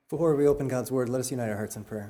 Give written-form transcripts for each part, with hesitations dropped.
Before we open God's Word, let us unite our hearts in prayer.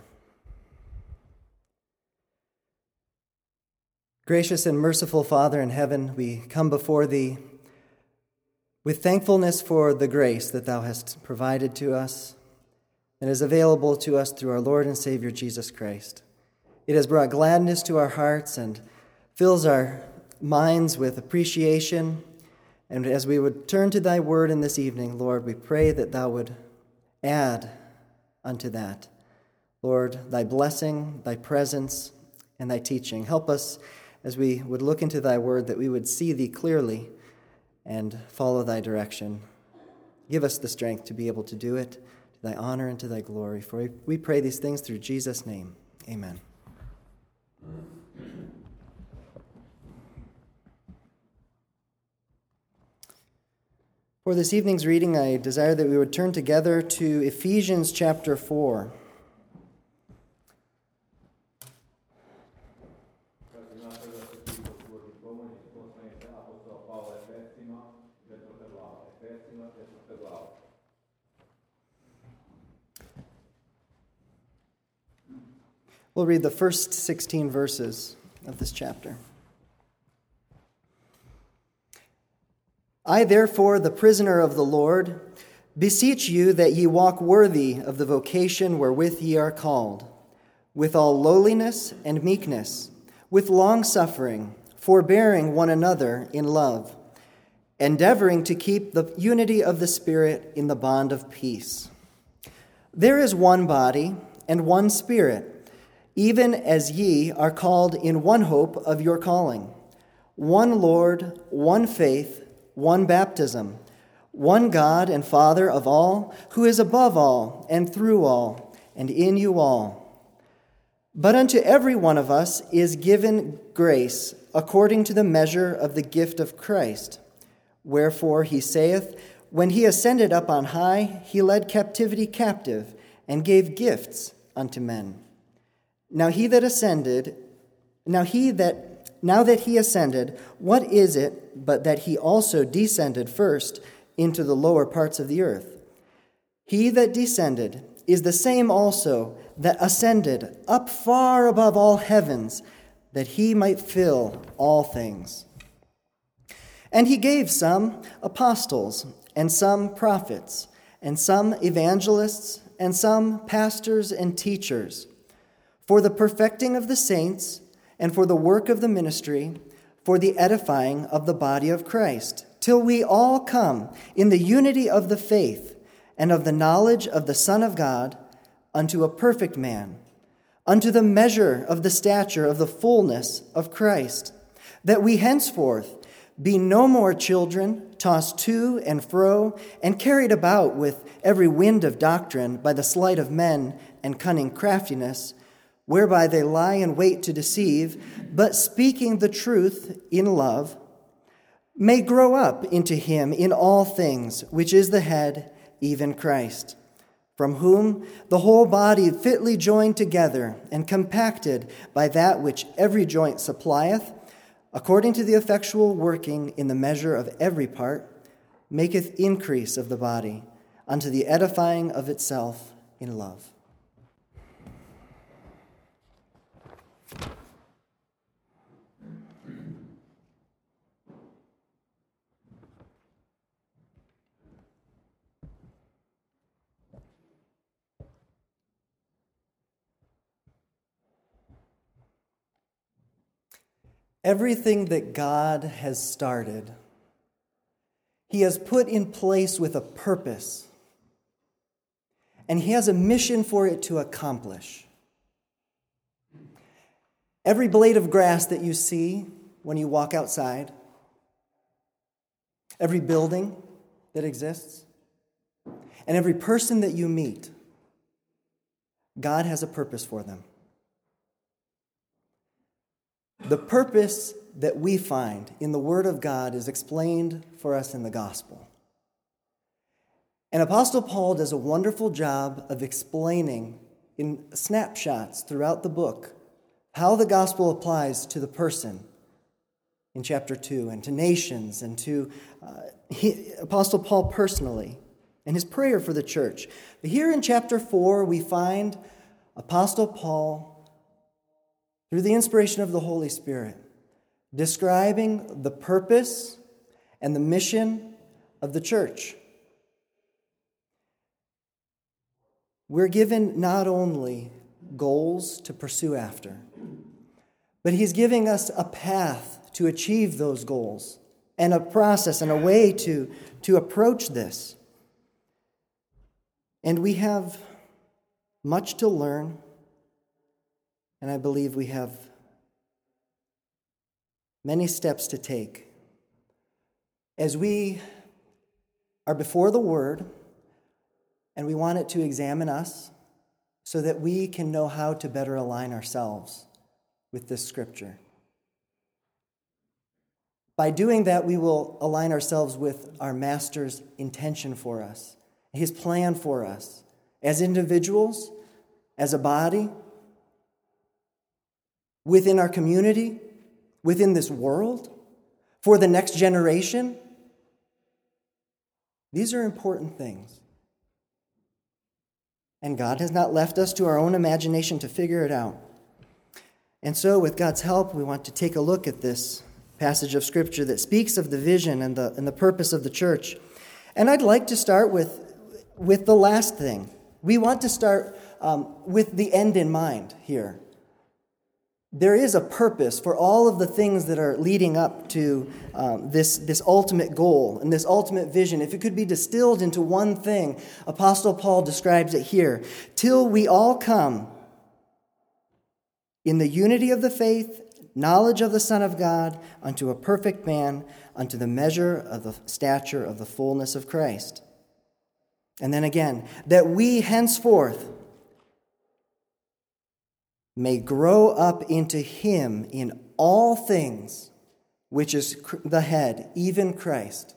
Gracious and merciful Father in heaven, we come before Thee with thankfulness for the grace that Thou hast provided to us and is available to us through our Lord and Savior Jesus Christ. It has brought gladness to our hearts and fills our minds with appreciation. And as we would turn to Thy Word in this evening, Lord, we pray that Thou would add unto that, Lord, Thy blessing, Thy presence, and Thy teaching. Help us as we would look into Thy Word that we would see Thee clearly and follow Thy direction. Give us the strength to be able to do it, to Thy honor and to Thy glory. For we pray these things through Jesus' name. Amen. For this evening's reading, I desire that we would turn together to Ephesians chapter 4. We'll read the first 16 verses of this chapter. I, therefore, the prisoner of the Lord, beseech you that ye walk worthy of the vocation wherewith ye are called, with all lowliness and meekness, with long-suffering, forbearing one another in love, endeavoring to keep the unity of the Spirit in the bond of peace. There is one body and one Spirit, even as ye are called in one hope of your calling, one Lord, one faith, one baptism, one God and Father of all, who is above all and through all and in you all. But unto every one of us is given grace according to the measure of the gift of Christ. Wherefore he saith, when he ascended up on high, he led captivity captive and gave gifts unto men. Now that he ascended, what is it but that he also descended first into the lower parts of the earth? He that descended is the same also that ascended up far above all heavens, that he might fill all things. And he gave some apostles, and some prophets, and some evangelists, and some pastors and teachers, for the perfecting of the saints, and for the work of the ministry, for the edifying of the body of Christ, till we all come in the unity of the faith and of the knowledge of the Son of God, unto a perfect man, unto the measure of the stature of the fullness of Christ, that we henceforth be no more children, tossed to and fro, and carried about with every wind of doctrine by the sleight of men and cunning craftiness, whereby they lie in wait to deceive, but speaking the truth in love, may grow up into him in all things, which is the head, even Christ, from whom the whole body fitly joined together and compacted by that which every joint supplieth, according to the effectual working in the measure of every part, maketh increase of the body unto the edifying of itself in love. Everything that God has started, He has put in place with a purpose, and He has a mission for it to accomplish. Every blade of grass that you see when you walk outside, every building that exists, and every person that you meet, God has a purpose for them. The purpose that we find in the Word of God is explained for us in the gospel. And Apostle Paul does a wonderful job of explaining in snapshots throughout the book how the gospel applies to the person in chapter 2 and to nations and to Apostle Paul personally and his prayer for the church. But here in chapter 4, we find Apostle Paul, through the inspiration of the Holy Spirit, describing the purpose and the mission of the church. We're given not only goals to pursue after, but he's giving us a path to achieve those goals and a process and a way to approach this. And we have much to learn, and I believe we have many steps to take as we are before the Word, and we want it to examine us so that we can know how to better align ourselves with this Scripture. By doing that, we will align ourselves with our Master's intention for us, his plan for us, as individuals, as a body, within our community, within this world, for the next generation. These are important things. And God has not left us to our own imagination to figure it out. And so, with God's help, we want to take a look at this passage of Scripture that speaks of the vision and the purpose of the church. And I'd like to start with the last thing. We want to start with the end in mind here. There is a purpose for all of the things that are leading up to this ultimate goal and this ultimate vision. If it could be distilled into one thing, Apostle Paul describes it here. Till we all come in the unity of the faith, knowledge of the Son of God, unto a perfect man, unto the measure of the stature of the fullness of Christ. And then again, that we henceforth may grow up into him in all things, which is the head, even Christ.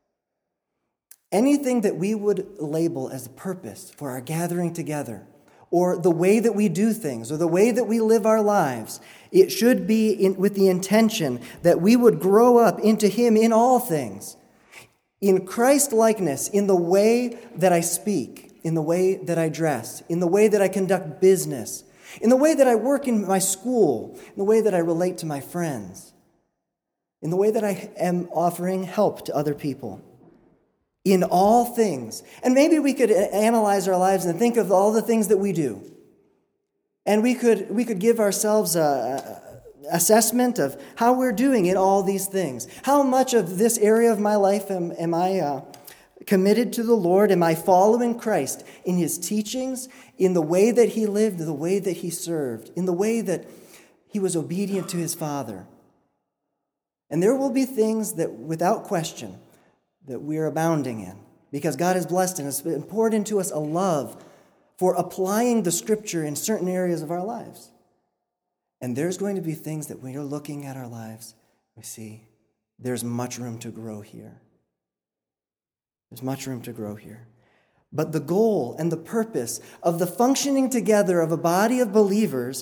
Anything that we would label as a purpose for our gathering together, or the way that we do things, or the way that we live our lives, it should be with the intention that we would grow up into him in all things, in Christ-likeness, in the way that I speak, in the way that I dress, in the way that I conduct business, in the way that I work in my school, in the way that I relate to my friends, in the way that I am offering help to other people. In all things. And maybe we could analyze our lives and think of all the things that we do. And we could give ourselves an assessment of how we're doing in all these things. How much of this area of my life am I committed to the Lord? Am I following Christ in his teachings, in the way that he lived, the way that he served, in the way that he was obedient to his Father? And there will be things that, without question, that we are abounding in, because God has blessed us and poured into us a love for applying the Scripture in certain areas of our lives. And there's going to be things that when you're looking at our lives, we see there's much room to grow here. There's much room to grow here. But the goal and the purpose of the functioning together of a body of believers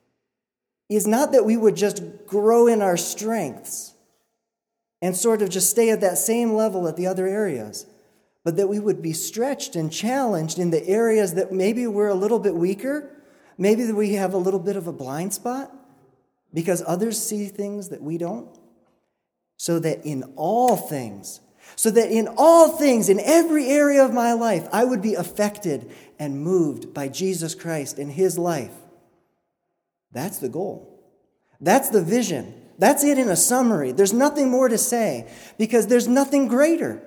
is not that we would just grow in our strengths and sort of just stay at that same level at the other areas, but that we would be stretched and challenged in the areas that maybe we're a little bit weaker, maybe that we have a little bit of a blind spot because others see things that we don't, so that in all things, in every area of my life, I would be affected and moved by Jesus Christ and his life. That's the goal. That's the vision. That's it in a summary. There's nothing more to say because there's nothing greater.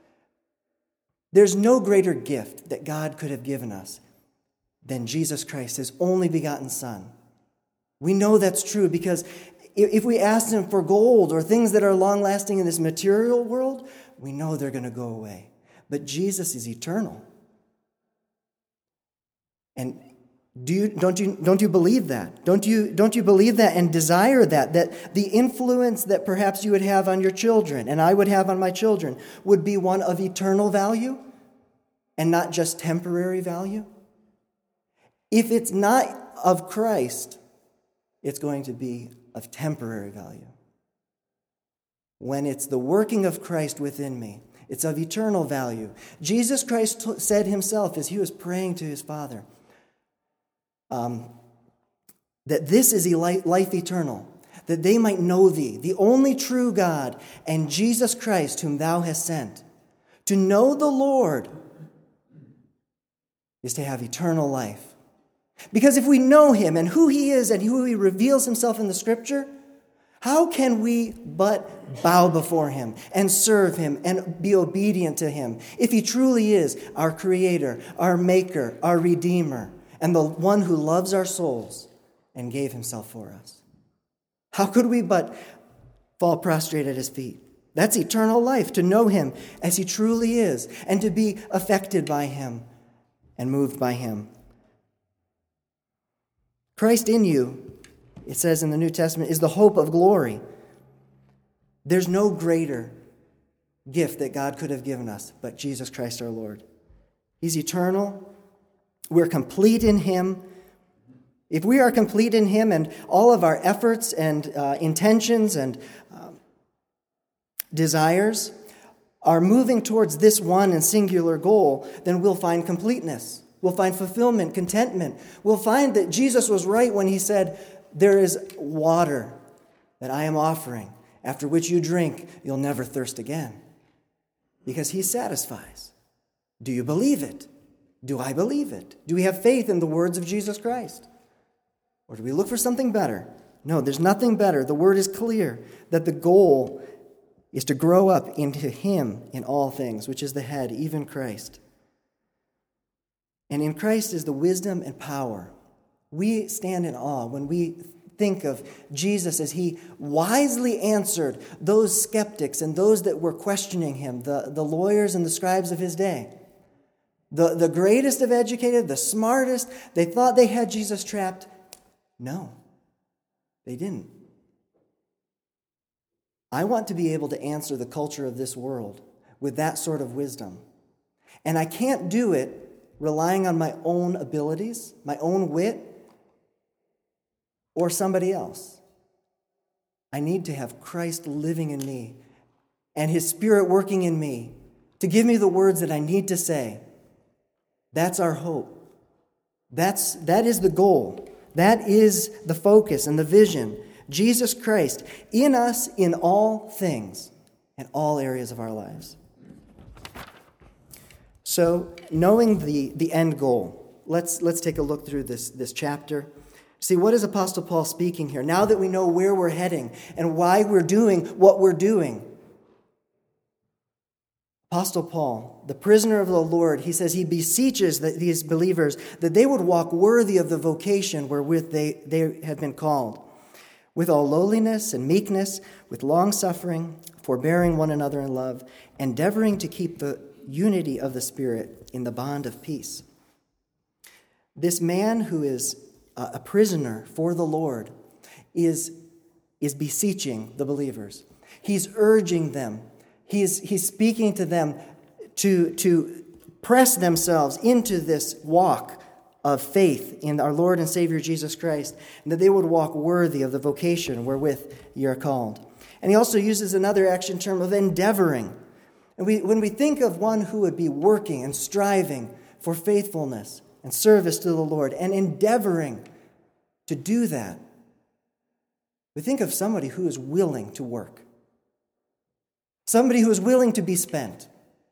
There's no greater gift that God could have given us than Jesus Christ, his only begotten Son. We know that's true because if we ask him for gold or things that are long-lasting in this material world, we know they're going to go away. But Jesus is eternal. And don't you believe that? Don't you believe that and desire that the influence that perhaps you would have on your children and I would have on my children would be one of eternal value and not just temporary value? If it's not of Christ, it's going to be of temporary value. When it's the working of Christ within me It's of eternal value. Jesus Christ said himself as he was praying to his Father that this is life eternal, that they might know thee, the only true God, and Jesus Christ whom thou hast sent. To know the Lord is to have eternal life. Because if we know him and who he is and who he reveals himself in the Scripture, how can we but bow before him and serve him and be obedient to him if he truly is our Creator, our Maker, our Redeemer, and the one who loves our souls and gave himself for us? How could we but fall prostrate at his feet? That's eternal life, to know him as he truly is and to be affected by him and moved by him. Christ in you, it says in the New Testament, is the hope of glory. There's no greater gift that God could have given us but Jesus Christ our Lord. He's eternal. We're complete in him. If we are complete in him and all of our efforts and intentions and desires are moving towards this one and singular goal, then we'll find completeness. We'll find fulfillment, contentment. We'll find that Jesus was right when he said, there is water that I am offering, after which you drink, you'll never thirst again. Because he satisfies. Do you believe it? Do I believe it? Do we have faith in the words of Jesus Christ? Or do we look for something better? No, there's nothing better. The word is clear that the goal is to grow up into him in all things, which is the head, even Christ. And in Christ is the wisdom and power. We stand in awe when we think of Jesus as he wisely answered those skeptics and those that were questioning him, the lawyers and the scribes of his day. The greatest of educated, the smartest, they thought they had Jesus trapped. No, they didn't. I want to be able to answer the culture of this world with that sort of wisdom. And I can't do it relying on my own abilities, my own wit, or somebody else. I need to have Christ living in me and his Spirit working in me to give me the words that I need to say. That's our hope. That is the goal. That is the focus and the vision. Jesus Christ in us in all things, in all areas of our lives. So, knowing the end goal, let's take a look through this chapter. See, what is Apostle Paul speaking here? Now that we know where we're heading and why we're doing what we're doing. Apostle Paul, the prisoner of the Lord, he says he beseeches these believers that they would walk worthy of the vocation wherewith they have been called, with all lowliness and meekness, with long-suffering, forbearing one another in love, endeavoring to keep the unity of the Spirit in the bond of peace. This man who is a prisoner for the Lord is beseeching the believers. He's urging them. He's speaking to them to press themselves into this walk of faith in our Lord and Savior Jesus Christ, and that they would walk worthy of the vocation wherewith ye are called. And he also uses another action term of endeavoring. And when we think of one who would be working and striving for faithfulness and service to the Lord and endeavoring to do that, we think of somebody who is willing to work. Somebody who is willing to be spent.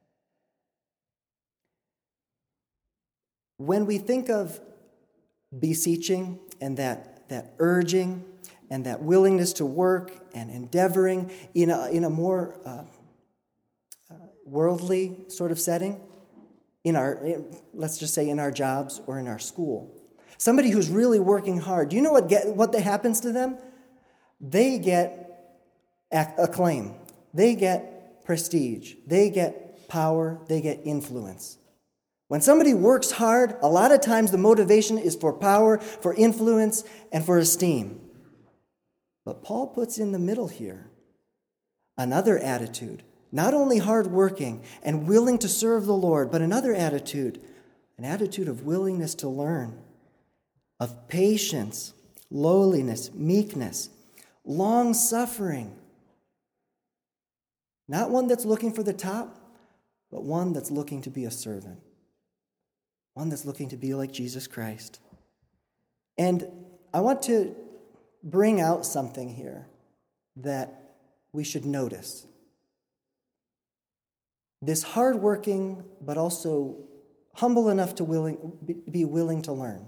When we think of beseeching and that urging and that willingness to work and endeavoring in a more worldly sort of setting, let's just say in our jobs or in our school, somebody who's really working hard, do you know what happens to them? They get acclaim. They get prestige. They get power. They get influence. When somebody works hard, a lot of times the motivation is for power, for influence, and for esteem. But Paul puts in the middle here another attitude, not only hardworking and willing to serve the Lord, but another attitude, an attitude of willingness to learn, of patience, lowliness, meekness, long-suffering. Not one that's looking for the top, but one that's looking to be a servant, one that's looking to be like Jesus Christ. And I want to bring out something here that we should notice. This hardworking, but also humble enough to be willing to learn.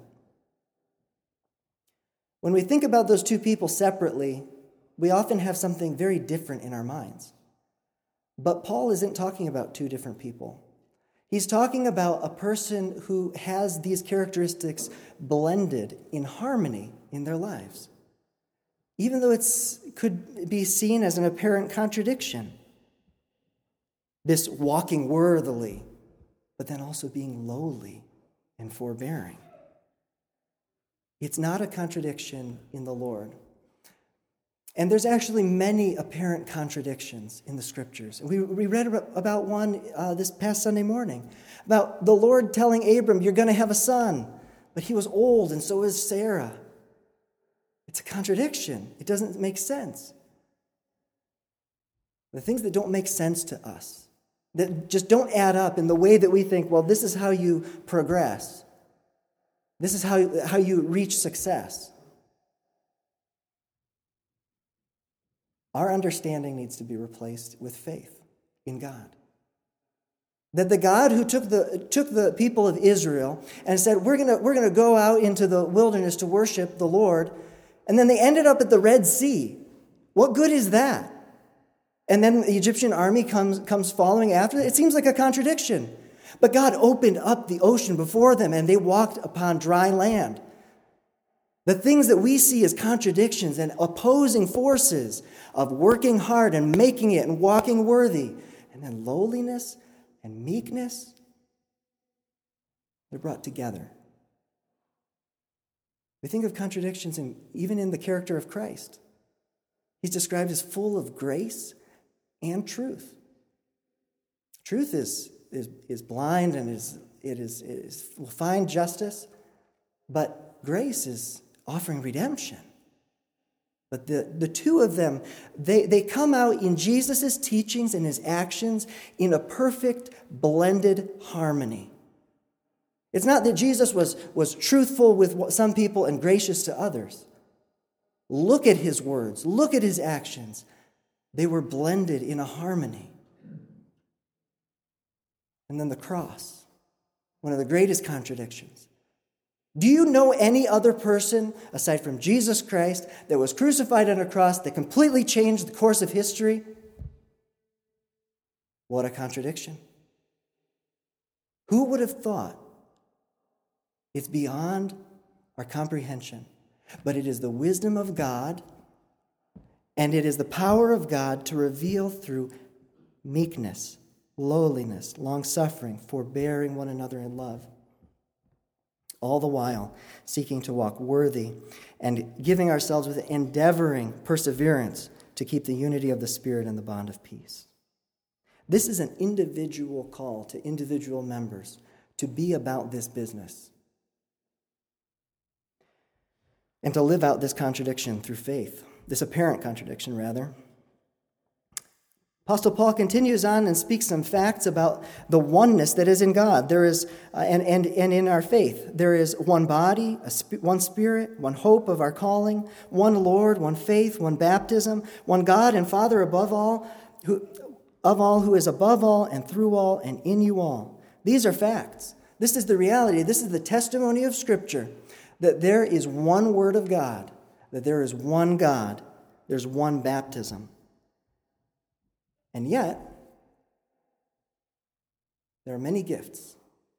When we think about those two people separately, we often have something very different in our minds. But Paul isn't talking about two different people. He's talking about a person who has these characteristics blended in harmony in their lives, even though it could be seen as an apparent contradiction. This walking worthily, but then also being lowly and forbearing. It's not a contradiction in the Lord. And there's actually many apparent contradictions in the Scriptures. And we read about one this past Sunday morning, about the Lord telling Abram, you're going to have a son. But he was old, and so is Sarah. It's a contradiction. It doesn't make sense. The things that don't make sense to us, that just don't add up in the way that we think, well, this is how you progress. This is how you reach success. Our understanding needs to be replaced with faith in God. That the God who took the people of Israel and said, we're gonna go out into the wilderness to worship the Lord, and then they ended up at the Red Sea. What good is that? And then the Egyptian army comes following after. It seems like a contradiction. But God opened up the ocean before them, and they walked upon dry land. The things that we see as contradictions and opposing forces of working hard and making it and walking worthy, and then lowliness and meekness, they're brought together. We think of contradictions even in the character of Christ. He's described as full of grace and truth. Truth is blind and will find justice, but grace is offering redemption. But the two of them, they come out in Jesus' teachings and his actions in a perfect, blended harmony. It's not that Jesus was truthful with some people and gracious to others. Look at his words. Look at his actions. They were blended in a harmony. And then the cross, one of the greatest contradictions. Do you know any other person, aside from Jesus Christ, that was crucified on a cross that completely changed the course of history? What a contradiction. Who would have thought? It's beyond our comprehension. But it is the wisdom of God, and it is the power of God to reveal through meekness, lowliness, long-suffering, forbearing one another in love, all the while seeking to walk worthy and giving ourselves with endeavoring perseverance to keep the unity of the Spirit and the bond of peace. This is an individual call to individual members to be about this business and to live out this contradiction through faith, this apparent contradiction, rather. Apostle Paul continues on and speaks some facts about the oneness that is in God. There is, and in our faith, there is one body, one Spirit, one hope of our calling, one Lord, one faith, one baptism, one God and Father above all, who is above all and through all and in you all. These are facts. This is the reality. This is the testimony of Scripture, that there is one Word of God, that there is one God, there's one baptism. And yet, there are many gifts.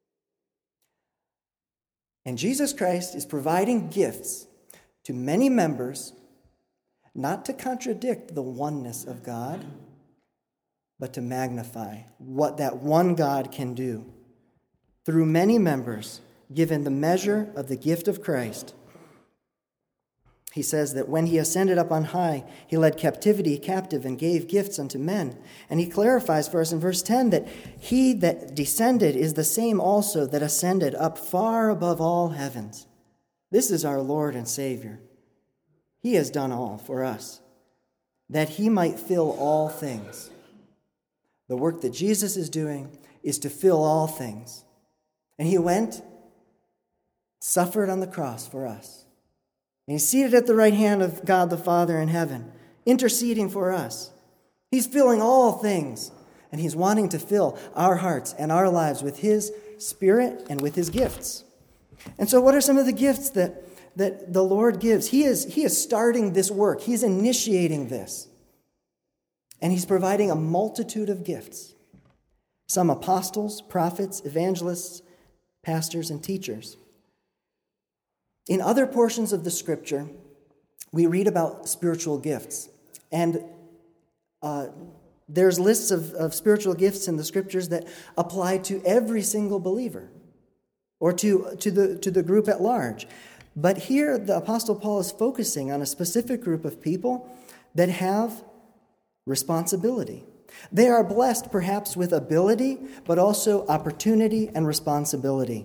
And Jesus Christ is providing gifts to many members, not to contradict the oneness of God, but to magnify what that one God can do through many members, given the measure of the gift of Christ. He says that when he ascended up on high, he led captivity captive and gave gifts unto men. And he clarifies for us in verse 10 that he that descended is the same also that ascended up far above all heavens. This is our Lord and Savior. He has done all for us, that he might fill all things. The work that Jesus is doing is to fill all things. And he went, suffered on the cross for us. And he's seated at the right hand of God the Father in heaven, interceding for us. He's filling all things, and he's wanting to fill our hearts and our lives with his Spirit and with his gifts. And so what are some of the gifts that the Lord gives? He is starting this work. He's initiating this. And he's providing a multitude of gifts. Some apostles, prophets, evangelists, pastors, and teachers. In other portions of the Scripture, we read about spiritual gifts. And there's lists of spiritual gifts in the Scriptures that apply to every single believer or to the group at large. But here, the Apostle Paul is focusing on a specific group of people that have responsibility. They are blessed perhaps with ability, but also opportunity and responsibility.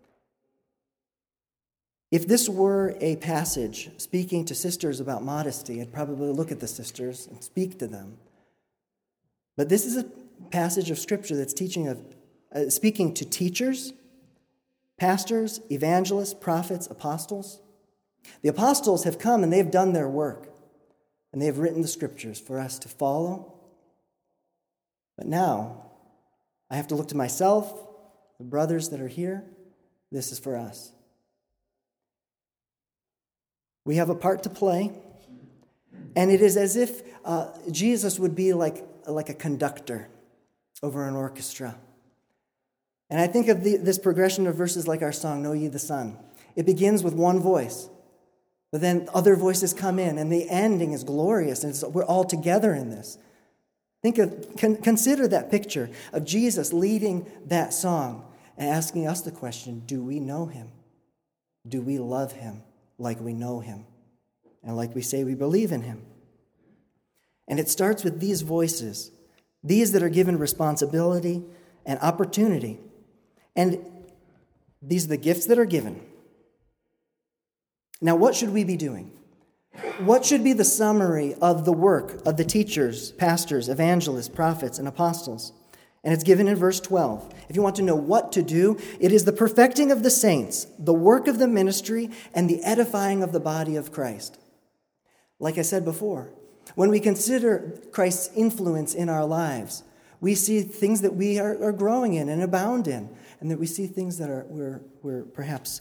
If this were a passage speaking to sisters about modesty, I'd probably look at the sisters and speak to them. But this is a passage of Scripture that's speaking to teachers, pastors, evangelists, prophets, apostles. The apostles have come and they've done their work, and they have written the Scriptures for us to follow. But now, I have to look to myself, the brothers that are here. This is for us. We have a part to play, and it is as if Jesus would be like a conductor over an orchestra. And I think of this progression of verses like our song, Know Ye the Son. It begins with one voice, but then other voices come in, and the ending is glorious, and we're all together in this. Consider that picture of Jesus leading that song and asking us the question, do we know him? Do we love him like we know him and like we say we believe in him? And it starts with these voices, these that are given responsibility and opportunity. And these are the gifts that are given. Now, what should we be doing? What should be the summary of the work of the teachers, pastors, evangelists, prophets, and apostles? And it's given in verse 12. If you want to know what to do, it is the perfecting of the saints, the work of the ministry, and the edifying of the body of Christ. Like I said before, when we consider Christ's influence in our lives, we see things that we are growing in and abound in, and that we see things that we're perhaps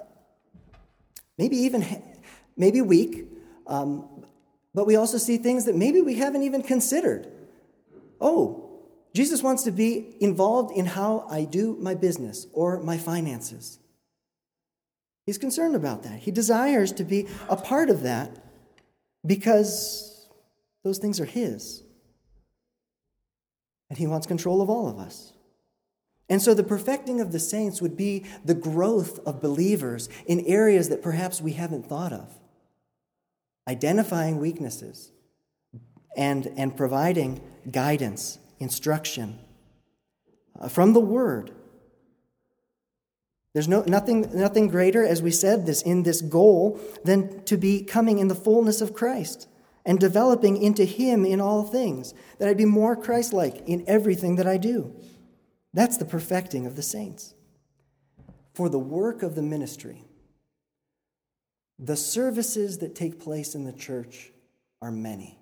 maybe weak, but we also see things that maybe we haven't even considered. Oh, Jesus wants to be involved in how I do my business or my finances. He's concerned about that. He desires to be a part of that because those things are his. And he wants control of all of us. And so the perfecting of the saints would be the growth of believers in areas that perhaps we haven't thought of. Identifying weaknesses and providing guidance, instruction from the Word. There's nothing greater, as we said, in this goal than to be coming in the fullness of Christ and developing into Him in all things, that I'd be more Christ-like in everything that I do. That's the perfecting of the saints. For the work of the ministry, the services that take place in the church are many.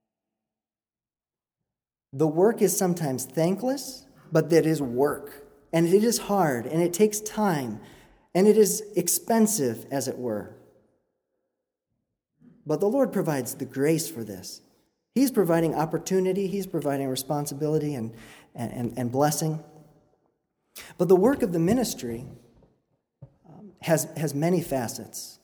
The work is sometimes thankless, but that is work. And it is hard, and it takes time, and it is expensive, as it were. But the Lord provides the grace for this. He's providing opportunity, He's providing responsibility and blessing. But the work of the ministry has many facets.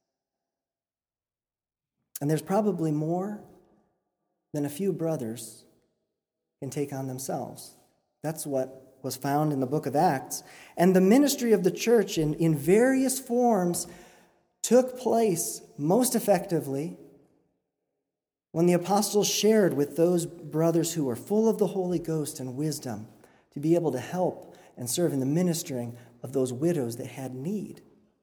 And there's probably more than a few brothers can take on themselves. That's what was found in the book of Acts. And the ministry of the church in various forms took place most effectively when the apostles shared with those brothers who were full of the Holy Ghost and wisdom to be able to help and serve in the ministering of those widows that had need.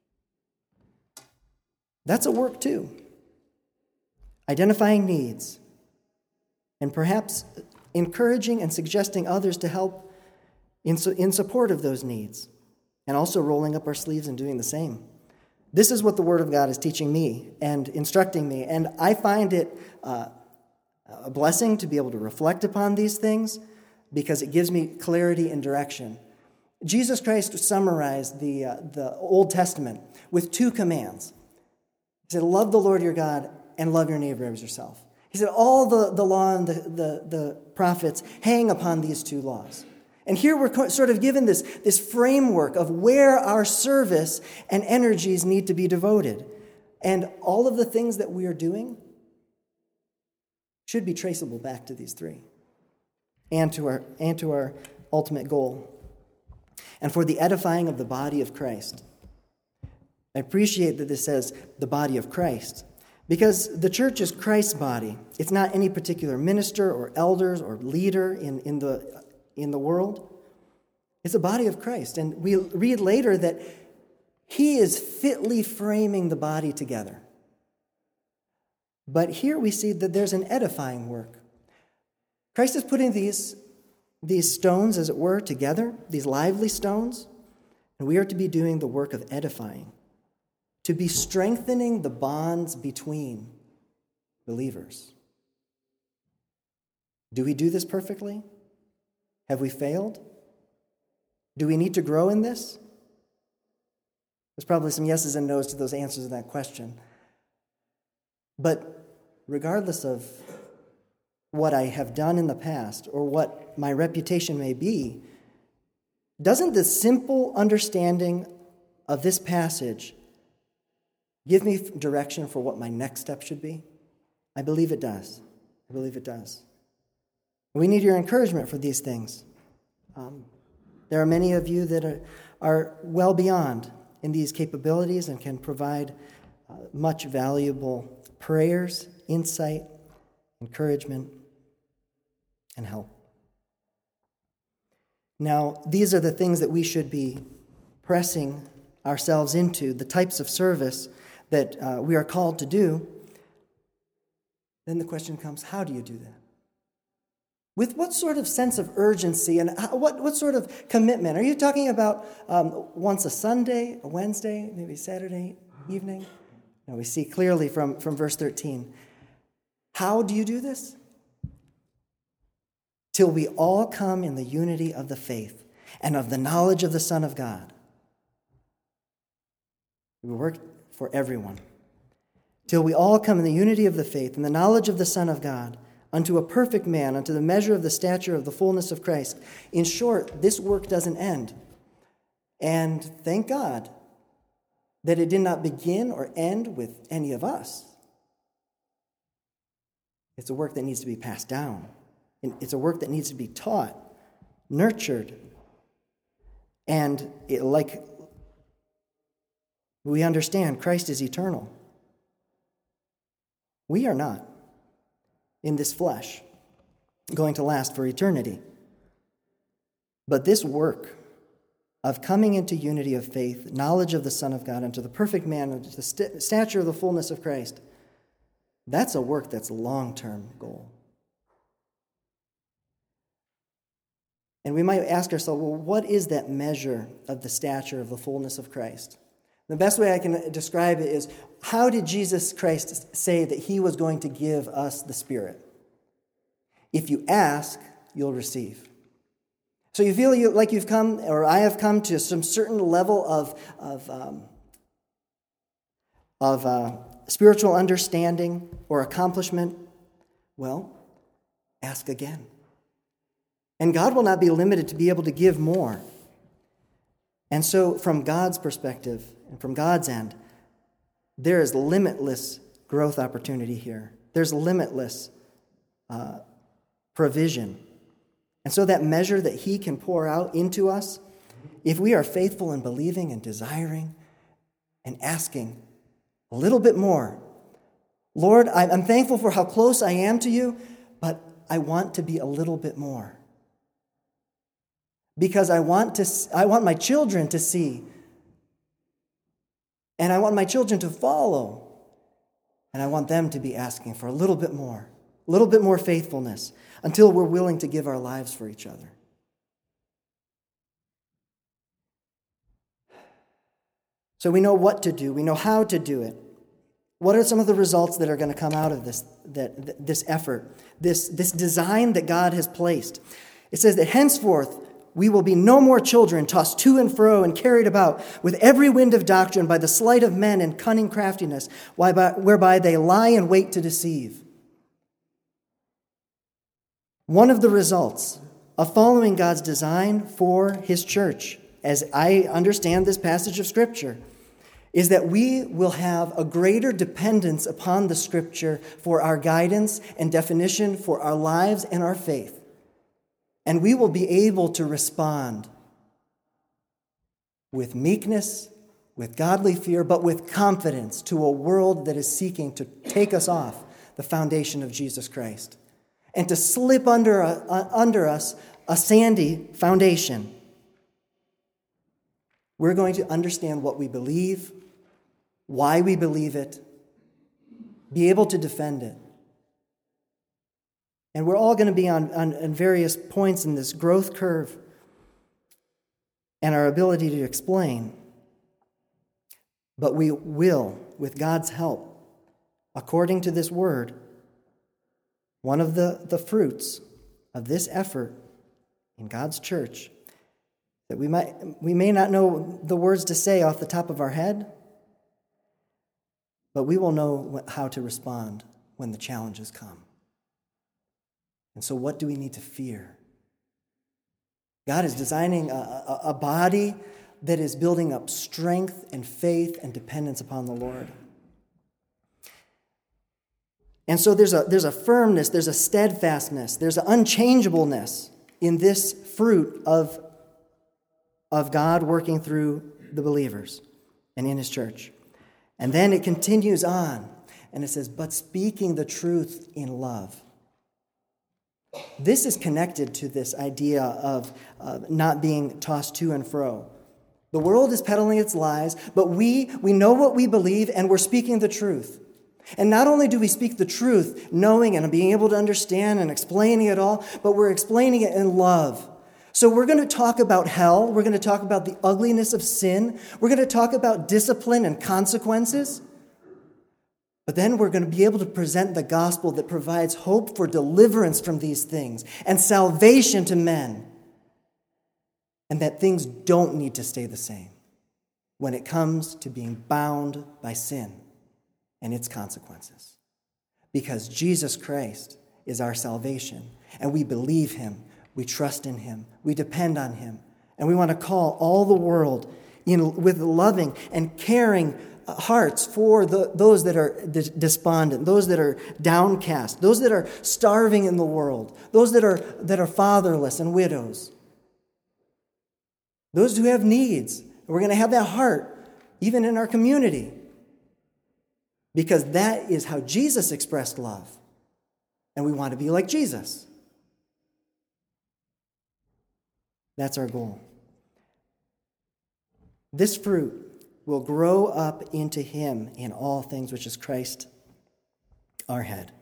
That's a work too. Identifying needs and perhaps encouraging and suggesting others to help in support of those needs, and also rolling up our sleeves and doing the same. This is what the Word of God is teaching me and instructing me, and I find it a blessing to be able to reflect upon these things because it gives me clarity and direction. Jesus Christ summarized the Old Testament with 2 commands. He said, love the Lord your God and love your neighbor as yourself. He said, all the law and the prophets hang upon these 2 laws. And here we're sort of given this framework of where our service and energies need to be devoted. And all of the things that we are doing should be traceable back to these 3 and to our ultimate goal. And for the edifying of the body of Christ. I appreciate that this says the body of Christ, because the church is Christ's body. It's not any particular minister or elders or leader in the world. It's a body of Christ. And we read later that he is fitly framing the body together. But here we see that there's an edifying work. Christ is putting these stones, as it were, together, these lively stones, and we are to be doing the work of edifying, to be strengthening the bonds between believers. Do we do this perfectly? Have we failed? Do we need to grow in this? There's probably some yeses and nos to those answers to that question. But regardless of what I have done in the past or what my reputation may be, doesn't the simple understanding of this passage give me direction for what my next step should be? I believe it does. I believe it does. We need your encouragement for these things. There are many of you that are well beyond in these capabilities and can provide much valuable prayers, insight, encouragement, and help. Now, these are the things that we should be pressing ourselves into, the types of service that we are called to do. Then the question comes, how do you do that? With what sort of sense of urgency and what sort of commitment? Are you talking about once a Sunday, a Wednesday, maybe Saturday evening? No, we see clearly from verse 13. How do you do this? Till we all come in the unity of the faith and of the knowledge of the Son of God. We work for everyone. Till we all come in the unity of the faith and the knowledge of the Son of God, unto a perfect man, unto the measure of the stature of the fullness of Christ. In short, this work doesn't end. And thank God that it did not begin or end with any of us. It's a work that needs to be passed down. It's a work that needs to be taught, nurtured. And like we understand, Christ is eternal. We are not, in this flesh, going to last for eternity. But this work of coming into unity of faith, knowledge of the Son of God, unto the perfect man, unto the stature of the fullness of Christ, that's a work that's a long-term goal. And we might ask ourselves, well, what is that measure of the stature of the fullness of Christ? The best way I can describe it is, how did Jesus Christ say that he was going to give us the Spirit? If you ask, you'll receive. So you feel like you've come, or I have come to some certain level of spiritual understanding or accomplishment. Well, ask again. And God will not be limited to be able to give more. And so from God's perspective and from God's end, there is limitless growth opportunity here. There's limitless provision. And so that measure that he can pour out into us, if we are faithful in believing and desiring and asking a little bit more, Lord, I'm thankful for how close I am to you, but I want to be a little bit more. Because I want my children to see, and I want my children to follow, and I want them to be asking for a little bit more faithfulness, until we're willing to give our lives for each other. So we know what to do. We know how to do it. What are some of the results that are going to come out of this effort, this design that God has placed? It says that henceforth we will be no more children tossed to and fro and carried about with every wind of doctrine by the sleight of men and cunning craftiness, whereby they lie in wait to deceive. One of the results of following God's design for his church, as I understand this passage of Scripture, is that we will have a greater dependence upon the Scripture for our guidance and definition for our lives and our faith. And we will be able to respond with meekness, with godly fear, but with confidence to a world that is seeking to take us off the foundation of Jesus Christ and to slip under us a sandy foundation. We're going to understand what we believe, why we believe it, be able to defend it. And we're all going to be on various points in this growth curve and our ability to explain. But we will, with God's help, according to this word, one of the fruits of this effort in God's church, that we may not know the words to say off the top of our head, but we will know how to respond when the challenges come. And so what do we need to fear? God is designing a body that is building up strength and faith and dependence upon the Lord. And so there's a firmness, there's a steadfastness, there's an unchangeableness in this fruit of God working through the believers and in his church. And then it continues on, and it says, but speaking the truth in love. This is connected to this idea of not being tossed to and fro. The world is peddling its lies, but we know what we believe, and we're speaking the truth. And not only do we speak the truth, knowing and being able to understand and explaining it all, but we're explaining it in love. So we're going to talk about hell. We're going to talk about the ugliness of sin. We're going to talk about discipline and consequences. But then we're going to be able to present the gospel that provides hope for deliverance from these things and salvation to men. And that things don't need to stay the same when it comes to being bound by sin and its consequences. Because Jesus Christ is our salvation, and we believe him, we trust in him, we depend on him, and we want to call all the world with loving and caring hearts for those that are despondent, those that are downcast, those that are starving in the world, those that are fatherless and widows, those who have needs. We're going to have that heart even in our community, because that is how Jesus expressed love, and we want to be like Jesus. That's our goal. This fruit will grow up into him in all things, which is Christ, our head.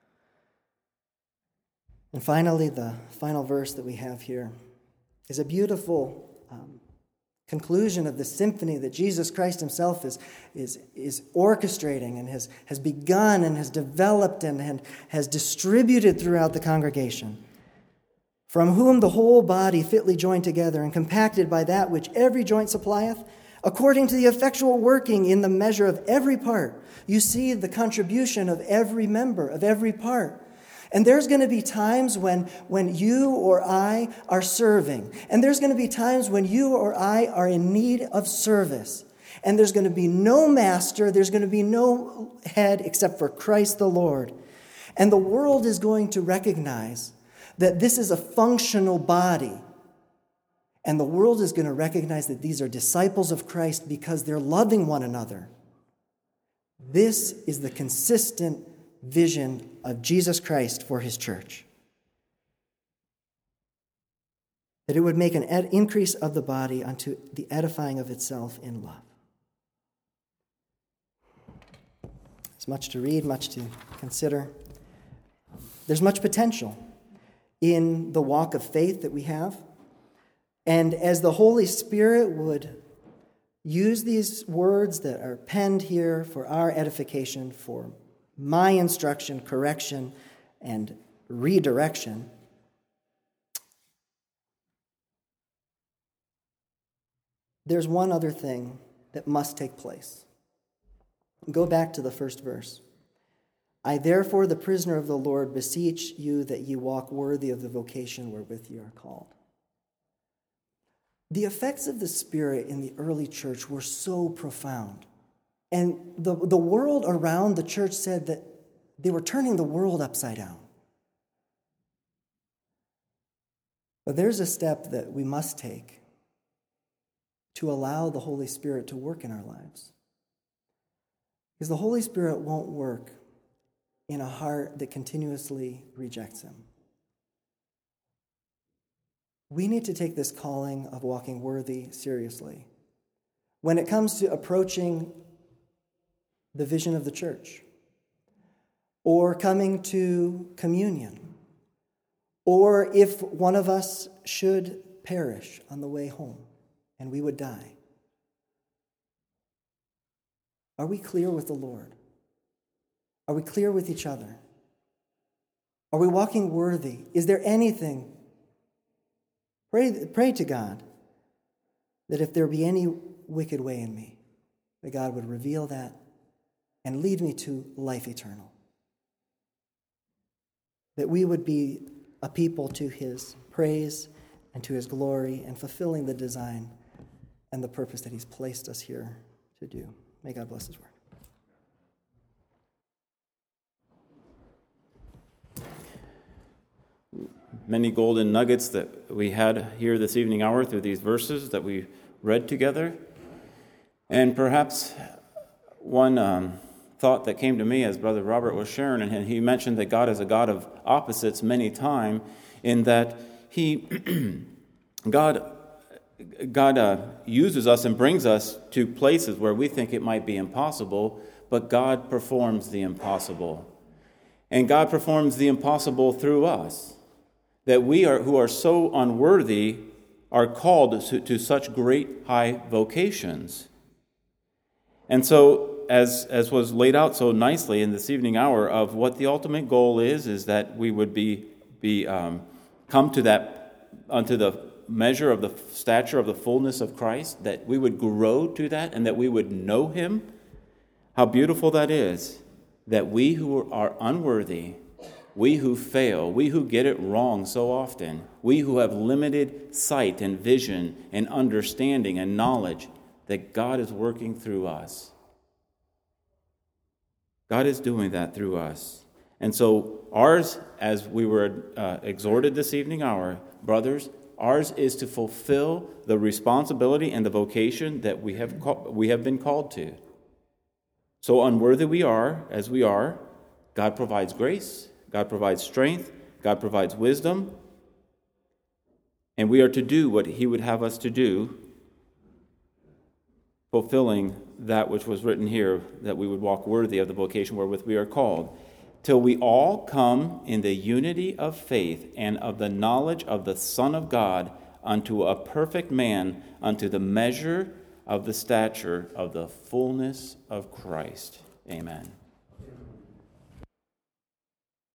And finally, the final verse that we have here is a beautiful conclusion of the symphony that Jesus Christ himself is orchestrating and has begun and has developed and has distributed throughout the congregation. From whom the whole body fitly joined together and compacted by that which every joint supplieth, according to the effectual working in the measure of every part. You see the contribution of every member, of every part. And there's going to be times when you or I are serving. And there's going to be times when you or I are in need of service. And there's going to be no master, there's going to be no head except for Christ the Lord. And the world is going to recognize that this is a functional body. And the world is going to recognize that these are disciples of Christ because they're loving one another. This is the consistent vision of Jesus Christ for his church. That it would make an increase of the body unto the edifying of itself in love. There's much to read, much to consider. There's much potential in the walk of faith that we have. And as the Holy Spirit would use these words that are penned here for our edification, for my instruction, correction, and redirection. There's one other thing that must take place. Go back to the first verse. I therefore, the prisoner of the Lord, beseech you that ye walk worthy of the vocation wherewith ye are called. The effects of the Spirit in the early church were so profound. And the world around the church said that they were turning the world upside down. But there's a step that we must take to allow the Holy Spirit to work in our lives. Because the Holy Spirit won't work in a heart that continuously rejects him. We need to take this calling of walking worthy seriously. When it comes to approaching the vision of the church, or coming to communion, or if one of us should perish on the way home and we would die, are we clear with the Lord? Are we clear with each other? Are we walking worthy? Is there anything? Pray to God that if there be any wicked way in me, that God would reveal that and lead me to life eternal. That we would be a people to his praise and to his glory and fulfilling the design and the purpose that he's placed us here to do. May God bless his word. Many golden nuggets that we had here this evening hour through these verses that we read together. And perhaps one thought that came to me as Brother Robert was sharing, and he mentioned that God is a God of opposites many times, in that God uses us and brings us to places where we think it might be impossible, but God performs the impossible. And God performs the impossible through us. That we who are so unworthy are called to such great high vocations. And so, as was laid out so nicely in this evening hour, of what the ultimate goal is that we would come to that, unto the measure of the stature of the fullness of Christ, that we would grow to that and that we would know him. How beautiful that is, that we who are unworthy, we who fail, we who get it wrong so often, we who have limited sight and vision and understanding and knowledge, that God is working through us. God is doing that through us. And so ours, as we were exhorted this evening hour, brothers, ours is to fulfill the responsibility and the vocation that we have been called to. So unworthy we are, as we are, God provides grace, God provides strength, God provides wisdom, and we are to do what he would have us to do, fulfilling that which was written here, that we would walk worthy of the vocation wherewith we are called, till we all come in the unity of faith and of the knowledge of the Son of God unto a perfect man, unto the measure of the stature of the fullness of Christ. Amen.